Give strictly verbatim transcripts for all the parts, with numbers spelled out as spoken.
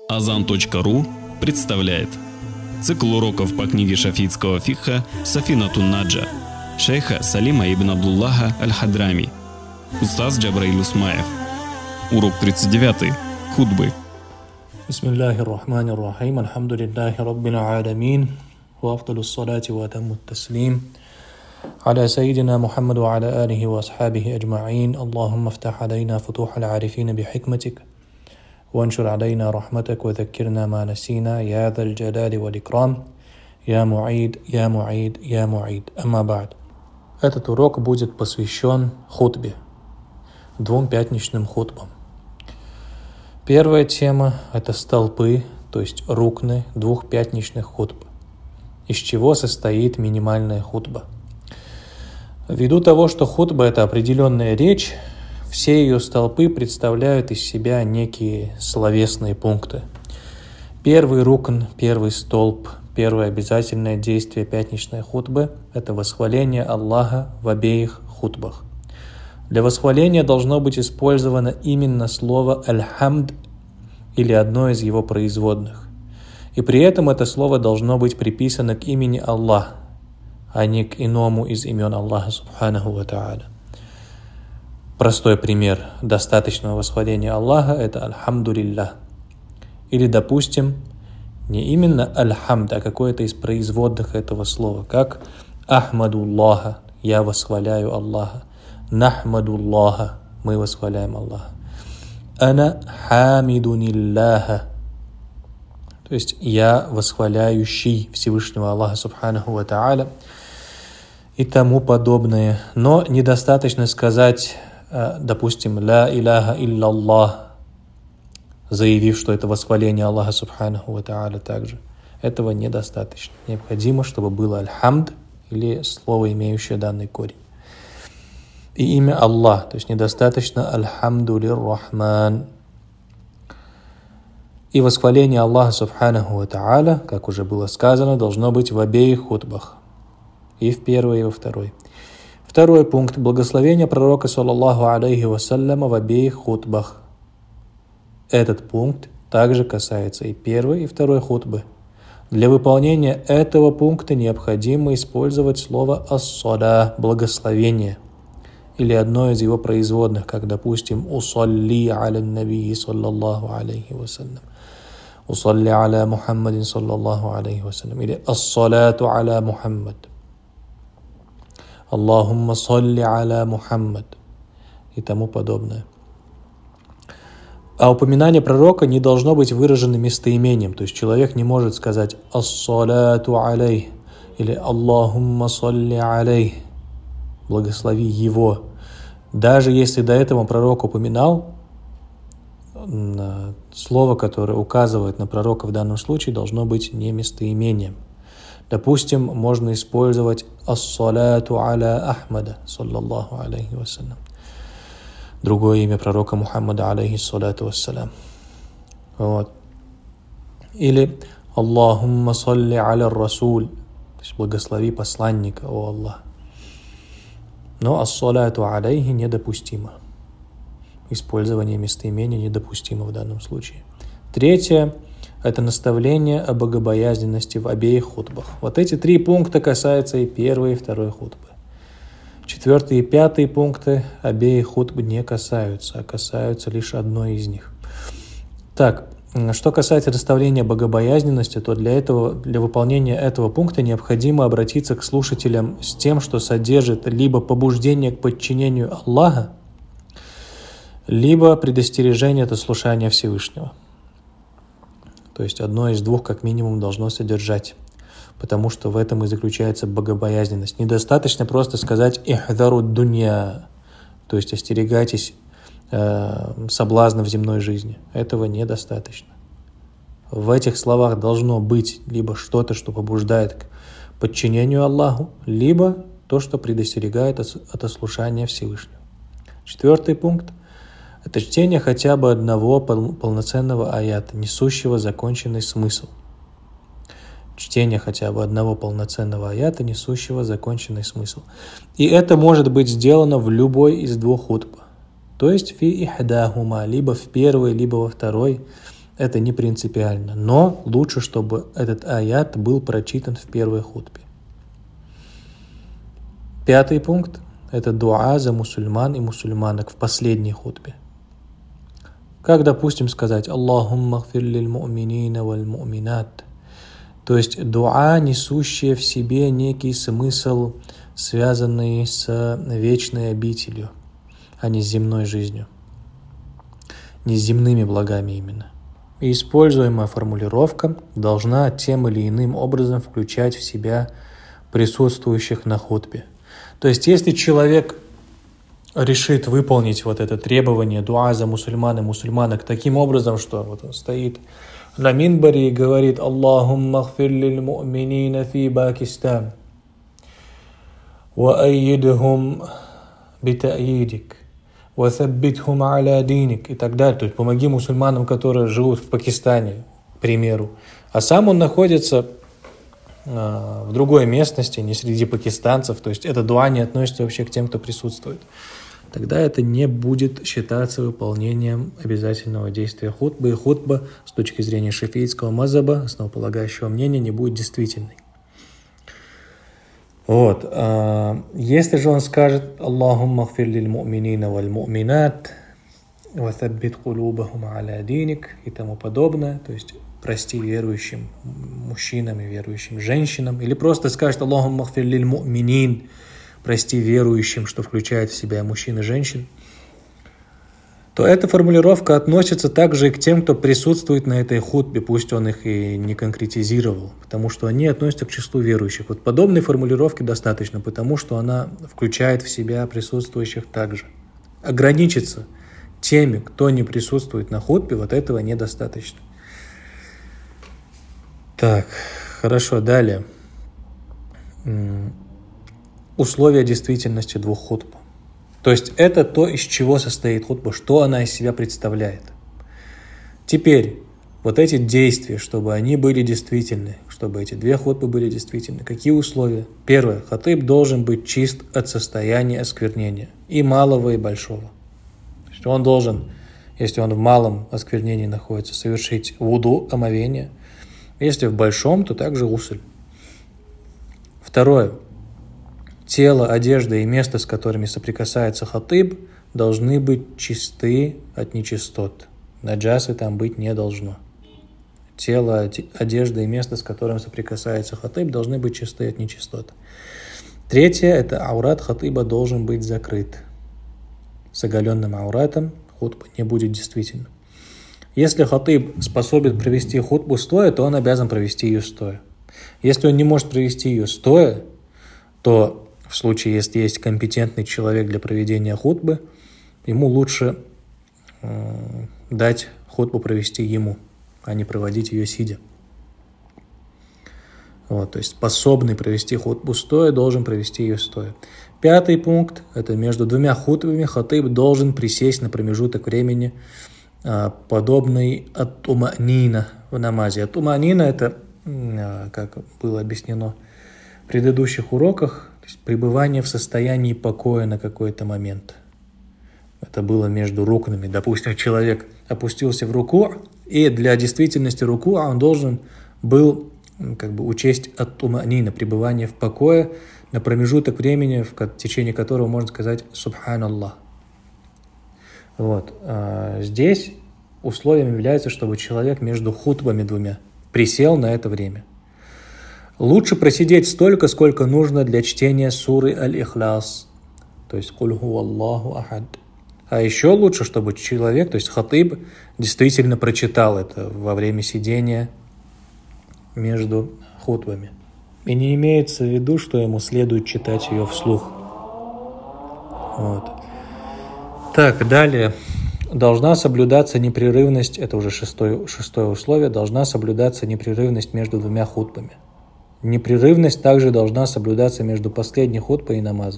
азан точка ру представляет цикл уроков по книге шафиитского фикха «Сафинатун Наджа» шейха Салима ибн Абдуллаха аль-Хадрами, устаз Джабраиль Усмаев. Урок тридцать девятый. Хутбы. Бисмиллахи рахмани рахим. Альхамдулиллахи раббил аламин. Ва афдалус салати ва атаммут таслим. على سيدنا محمد وعلى آله وأصحابه أجمعين. اللهم افتح علينا فتوح العارفين بحكمتك وانشر علينا رحمتك وذكرنا ما نسينا يا ذا الجلال والإكرام يا معيد يا معيد يا معيد. أما بعد. Этот урок будет посвящен хутбе, двум пятничным хутбам. Первая тема – это столпы, то есть рукны двух пятничных хутб, из чего состоит минимальная хутба. Ввиду того, что хутба – это определенная речь, все ее столпы представляют из себя некие словесные пункты. Первый рукн, первый столб, первое обязательное действие пятничной хутбы – это восхваление Аллаха в обеих хутбах. Для восхваления должно быть использовано именно слово «аль-хамд» или одно из его производных. И при этом это слово должно быть приписано к имени Аллах, а не к иному из имен Аллаха субханаху ва тааля. Простой пример достаточного восхваления Аллаха – это «Альхамдулиллах». Или, допустим, не именно «Альхамд», а какое-то из производных этого слова, как «Ахмадуллаха» – «Я восхваляю Аллаха», «Нахмадуллаха» – «Мы восхваляем Аллаха», «Ана хамидуниллаха» – то есть «Я восхваляющий Всевышнего Аллаха субханаху ва тааля» и тому подобное. Но недостаточно сказать, допустим, «Ла иляха илляллах», заявив, что это восхваление Аллаха субханаху ва тааля также. Этого недостаточно. Необходимо, чтобы было «аль-хамд» или слово, имеющее данный корень. И имя Аллах, то есть недостаточно «аль-хамду лир-рахман». И восхваление Аллаха субханаху ва тааля, как уже было сказано, должно быть в обеих хутбах. И в первой, и во второй. Второй пункт. Благословение пророка, саллаллаху алейхи вассаляма, в обеих хутбах. Этот пункт также касается и первой, и второй хутбы. Для выполнения этого пункта необходимо использовать слово «ас-сала» – благословение, или одно из его производных, как, допустим, «усалли аля наби саллаллаху алейхи вассалям», «усалли аля Мухаммадин саллаллаху алейхи вассалям», или «ас-салату аля Мухаммад», «Аллахумма салли аля Мухаммад» и тому подобное. А упоминание пророка не должно быть выражено местоимением, то есть человек не может сказать «ас-салату алейх» или «Аллахумма салли алейх», благослови его. Даже если до этого пророк упоминал, слово, которое указывает на пророка в данном случае, должно быть не местоимением. Допустим, можно использовать «ас-салату аля Ахмада, саллаллаху алейхи вассалям», другое имя пророка Мухаммада, алейхи салату вассалям. Вот. Или «Аллахумма салли аля Расуль», то есть благослови посланника, о Аллах. Но «ас-салату алейхи» недопустимо. Использование местоимения недопустимо в данном случае. Третье – это наставление о богобоязненности в обеих хутбах. Вот эти три пункта касаются и первой, и второй хутбы. Четвертый и пятый пункты обеих хутб не касаются, а касаются лишь одной из них. Так, что касается наставления богобоязненности, то для этого, для выполнения этого пункта необходимо обратиться к слушателям с тем, что содержит либо побуждение к подчинению Аллаха, либо предостережение от ослушания Всевышнего. То есть одно из двух как минимум должно содержать, потому что в этом и заключается богобоязненность. Недостаточно просто сказать «ихдару дунья», то есть остерегайтесь э, соблазнов земной жизни. Этого недостаточно. В этих словах должно быть либо что-то, что побуждает к подчинению Аллаху, либо то, что предостерегает от ослушания Всевышнего. Четвертый пункт – это чтение хотя бы одного полноценного аята, несущего законченный смысл. Чтение хотя бы одного полноценного аята, несущего законченный смысл. И это может быть сделано в любой из двух хутб. То есть фи ихдахума, либо в первой, либо во второй, это не принципиально. Но лучше, чтобы этот аят был прочитан в первой хутбе. Пятый пункт – это дуа за мусульман и мусульманок в последней хутбе. Как, допустим, сказать «Аллахумма гфир лиль му'минина валь му'минат». То есть дуа, несущая в себе некий смысл, связанный с вечной обителью, а не с земной жизнью, не с земными благами именно. И используемая формулировка должна тем или иным образом включать в себя присутствующих на хутбе. То есть если человек решит выполнить вот это требование дуа за мусульман и мусульманок таким образом, что вот он стоит на минбаре и говорит «Аллахумма гфир лиль му'минина фи Пакистан ва айидхум битаидик ва саббитхум аля диник» и так далее. То есть помоги мусульманам, которые живут в Пакистане, к примеру. А сам он находится э, в другой местности, не среди пакистанцев. То есть эта дуа не относится вообще к тем, кто присутствует. Тогда это не будет считаться выполнением обязательного действия хутбы. И хутба с точки зрения шафиитского мазаба, основополагающего мнения, не будет действительной. Вот. Если же он скажет «Аллахумма гфир лиль му'минина валь му'минат ва саббит кулубахум аля диник» и тому подобное, то есть прости верующим мужчинам и верующим женщинам, или просто скажет «Аллахумма гфир лиль му'минин», прости верующим, что включает в себя мужчин и женщин, то эта формулировка относится также и к тем, кто присутствует на этой хутбе, пусть он их и не конкретизировал, потому что они относятся к числу верующих. Вот подобной формулировки достаточно, потому что она включает в себя присутствующих также. Ограничиться теми, кто не присутствует на хутбе, вот этого недостаточно. Так, хорошо, далее. Условия действительности двух хутб. То есть это то, из чего состоит хутба, что она из себя представляет. Теперь, вот эти действия, чтобы они были действительны, чтобы эти две хутбы были действительны, какие условия? Первое. Хатиб должен быть чист от состояния осквернения, и малого, и большого. То есть он должен, если он в малом осквернении находится, совершить вуду, омовение. Если в большом, то также гусль. Второе. Тело, одежда и место, с которыми соприкасается хатиб, должны быть чисты от нечистот. Наджасы там быть не должно. Тело, одежда и место, с которым соприкасается хатиб, должны быть чисты от нечистот. Третье – это аурат хатиба должен быть закрыт. С оголенным ауратом хутба не будет действительно. Если хатиб способен провести хутбу стоя, то он обязан провести ее стоя. Если он не может провести ее стоя, то в случае, если есть компетентный человек для проведения хутбы, ему лучше э, дать хутбу провести ему, а не проводить ее сидя. Вот, то есть способный провести хутбу стоя должен провести ее стоя. Пятый пункт – это между двумя хутбами хатиб должен присесть на промежуток времени, э, подобный ат-тума'нина в намазе. Ат-тума'нина – это, э, как было объяснено в предыдущих уроках, то есть пребывание в состоянии покоя на какой-то момент. Это было между рукнами. Допустим, человек опустился в руку, и для действительности руку он должен был как бы учесть ат-тума'нина, пребывание в покое на промежуток времени, в течение которого можно сказать «Субханаллах». Вот. А здесь условием является, чтобы человек между хутбами двумя присел на это время. Лучше просидеть столько, сколько нужно для чтения суры Аль-Ихляс, то есть «Куль ху Аллаху ахад». А еще лучше, чтобы человек, то есть хатиб, действительно прочитал это во время сидения между хутбами. И не имеется в виду, что ему следует читать ее вслух. Вот. Так, далее. Должна соблюдаться непрерывность, это уже шестое, шестое условие, должна соблюдаться непрерывность между двумя хутбами. Непрерывность также должна соблюдаться между последней хутбой и намазом.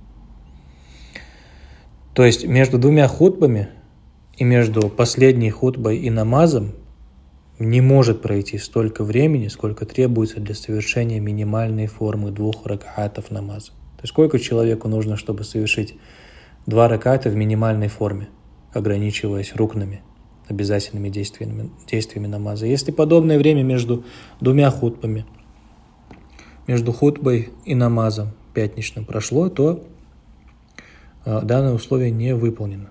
То есть между двумя хутбами и между последней хутбой и намазом не может пройти столько времени, сколько требуется для совершения минимальной формы двух ракатов намаза. То есть сколько человеку нужно, чтобы совершить два раката в минимальной форме, ограничиваясь рукнами. обязательными действиями, действиями намаза. Если подобное время между двумя хутбами, между хутбой и намазом пятничным прошло, то э, данное условие не выполнено.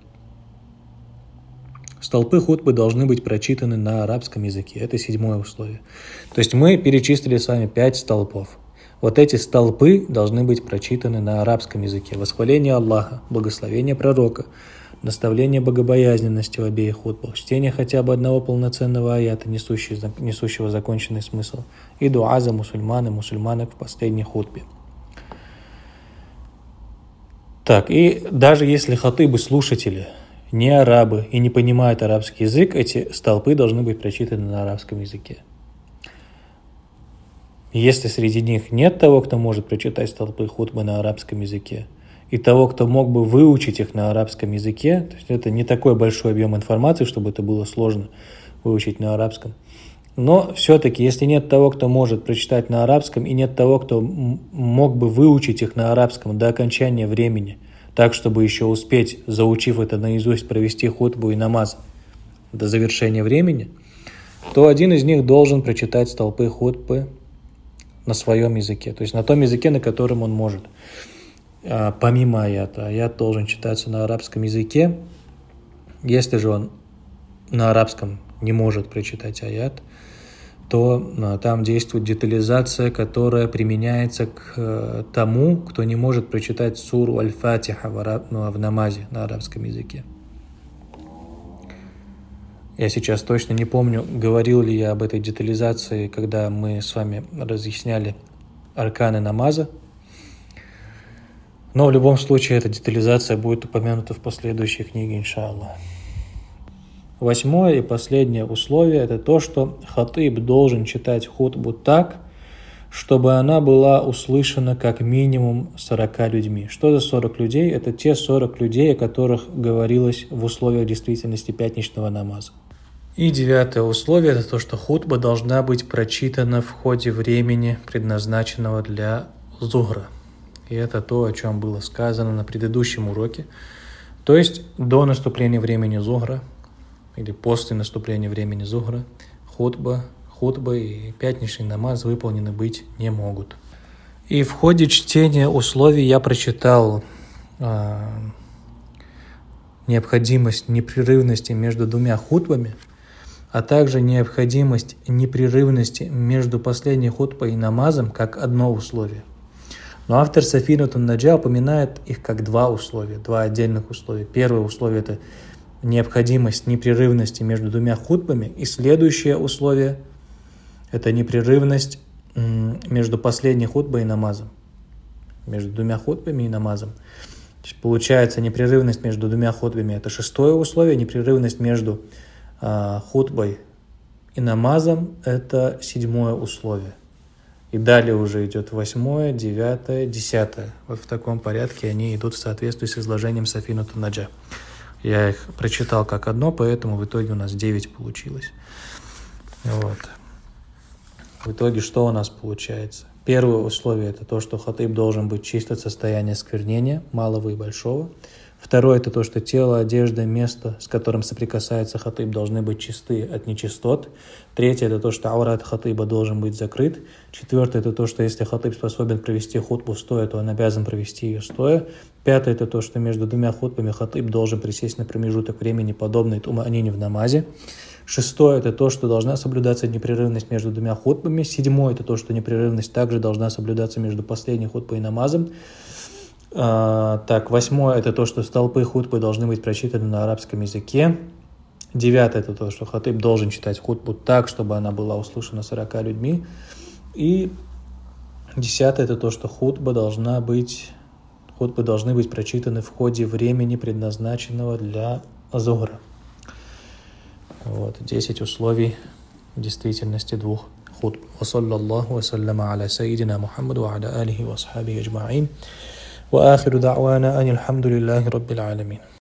Столпы хутбы должны быть прочитаны на арабском языке. Это седьмое условие. То есть мы перечислили с вами пять столпов. Вот эти столпы должны быть прочитаны на арабском языке. Восхваление Аллаха, благословение пророка, наставление богобоязненности в обеих хутбах, чтение хотя бы одного полноценного аята, несущего, несущего законченный смысл, и дуа за мусульман и мусульманок в последней хутбе. Так, и даже если хатыбы, слушатели, не арабы и не понимают арабский язык, эти столпы должны быть прочитаны на арабском языке. Если среди них нет того, кто может прочитать столпы хутбы на арабском языке, и того, кто мог бы выучить их на арабском языке, то есть это не такой большой объем информации, чтобы это было сложно выучить на арабском, но все-таки, если нет того, кто может прочитать на арабском, и нет того, кто мог бы выучить их на арабском до окончания времени, так, чтобы еще успеть, заучив это наизусть, провести хутбу и намаз до завершения времени, то один из них должен прочитать столпы хутбы на своем языке, то есть на том языке, на котором он может. А, помимо аята, аят должен читаться на арабском языке. Если же он на арабском не может прочитать аят, то а, там действует детализация, которая применяется к а, тому, кто не может прочитать суру Аль-Фатиха в, араб, ну, в намазе на арабском языке. Я сейчас точно не помню, говорил ли я об этой детализации, когда мы с вами разъясняли арканы намаза. Но в любом случае эта детализация будет упомянута в последующей книге, иншаллах. Восьмое и последнее условие – это то, что хатыб должен читать хутбу так, чтобы она была услышана как минимум сорока людьми. Что за сорок людей? Это те сорок людей, о которых говорилось в условиях действительности пятничного намаза. И девятое условие – это то, что хутба должна быть прочитана в ходе времени, предназначенного для зухра. И это то, о чем было сказано на предыдущем уроке. То есть до наступления времени зухра или после наступления времени зухра хутба, хутба и пятничный намаз выполнены быть не могут. И в ходе чтения условий я прочитал э, необходимость непрерывности между двумя хутбами, а также необходимость непрерывности между последней хутбой и намазом как одно условие. Но автор Сафинатун Наджа упоминает их как два условия, два отдельных условия. Первое условие – это необходимость непрерывности между двумя хутбами, и следующее условие – это непрерывность между последней хутбой и намазом. Между двумя хутбами и намазом. То есть получается, непрерывность между двумя хутбами – это шестое условие, непрерывность между а, хутбой и намазом – это седьмое условие. И далее уже идет восьмое, девятое, десятое. Вот в таком порядке они идут в соответствии с изложением Сафинатун Наджа. Я их прочитал как одно, поэтому в итоге у нас девять получилось. Вот. В итоге что у нас получается? Первое условие – это то, что хатыб должен быть чист от состояния сквернения, малого и большого. Второе – это то, что тело, одежда, место, с которым соприкасается хатыб, должны быть чисты от нечистот. Третье – это то, что аурат хатыба должен быть закрыт. Четвертое – это то, что если хатыб способен провести хутбу стоя, то он обязан провести ее стоя. Пятое – это то, что между двумя хутбами хатыб должен присесть на промежуток времени, подобный туманине в намазе. Шестое – это то, что должна соблюдаться непрерывность между двумя хутбами. Седьмое – это то, что непрерывность также должна соблюдаться между последней хутбой и намазом. А, так, восьмое – это то, что столпы хутбы должны быть прочитаны на арабском языке. Девятое – это то, что хатыб должен читать хутбу так, чтобы она была услышана сорока людьми. И десятое – это то, что хутба должна быть, хутбы должны быть прочитаны в ходе времени, предназначенного для зухра. Вот, десять условий действительности двух хутб. Ва саллаллаху ва саллама аля сайидина Мухаммаду ва аля алихи ва асхабихи аджма'ин. Ва ахиру да'вана анил хамдулиллахи раббил аламин.